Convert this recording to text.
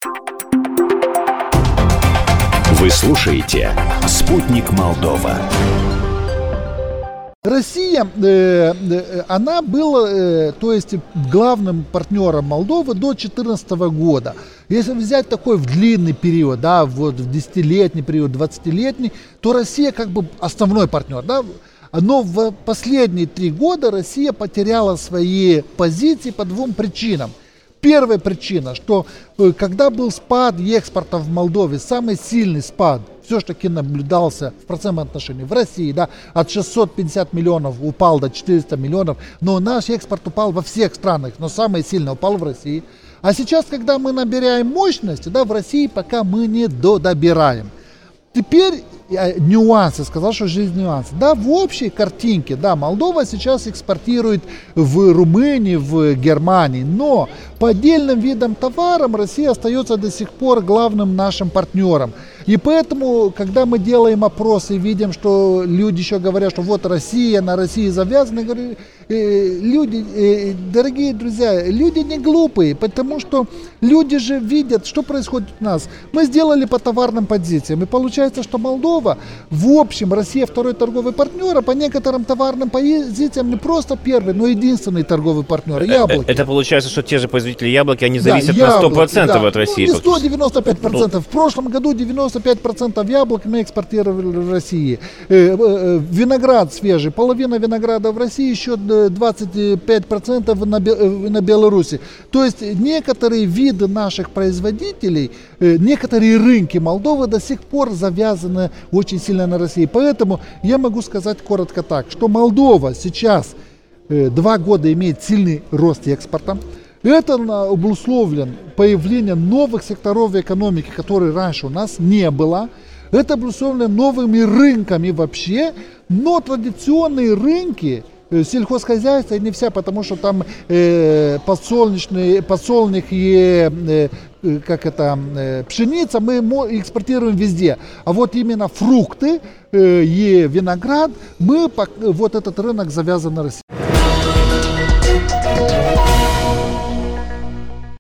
Вы слушаете «Спутник Молдова». Россия, она была, то есть, главным партнером Молдовы до 2014 года. Если взять такой в длинный период, да, вот в 10-летний период, 20-летний, то Россия как бы основной партнер, да. Но в последние 3 года Россия потеряла свои позиции по 2 причинам. Первая причина, что когда был спад экспорта в Молдове, самый сильный спад, все-таки наблюдался в процентном отношении в России, да, от 650 миллионов упал до 400 миллионов, но наш экспорт упал во всех странах, но самый сильный упал в России. А сейчас, когда мы набираем мощности, да, в России пока мы не добираем. Теперь нюансы, сказал, что жизнь нюансы. Да, в общей картинке, да, Молдова сейчас экспортирует в Румынии, в Германии, но по отдельным видам товарам Россия остается до сих пор главным нашим партнером. И поэтому, когда мы делаем опросы и видим, что люди еще говорят, что вот Россия, на России завязана, я говорю, люди, дорогие друзья, люди не глупые, потому что люди же видят, что происходит у нас. Мы сделали по товарным позициям, и получается, что Молдова, в общем, Россия второй торговый партнер, а по некоторым товарным позициям не просто первый, но единственный торговый партнер. Яблоки. Это получается, что те же производители яблоки, они зависят на 100% от России. Ну, не 195%. В прошлом году 95% яблок мы экспортировали в России. Виноград свежий, половина винограда в России, еще 25% на Беларуси. То есть некоторые виды наших производителей, некоторые рынки Молдовы до сих пор завязаны очень сильно на России. Поэтому я могу сказать коротко так, что Молдова сейчас 2 года имеет сильный рост экспорта. Это обусловлен появлением новых секторов экономики, которые раньше у нас не было. Это обусловлено новыми рынками вообще, но традиционные рынки сельхозхозяйства не вся, потому что там подсолнух и пшеница мы экспортируем везде. А вот именно фрукты и виноград, вот этот рынок завязан на России.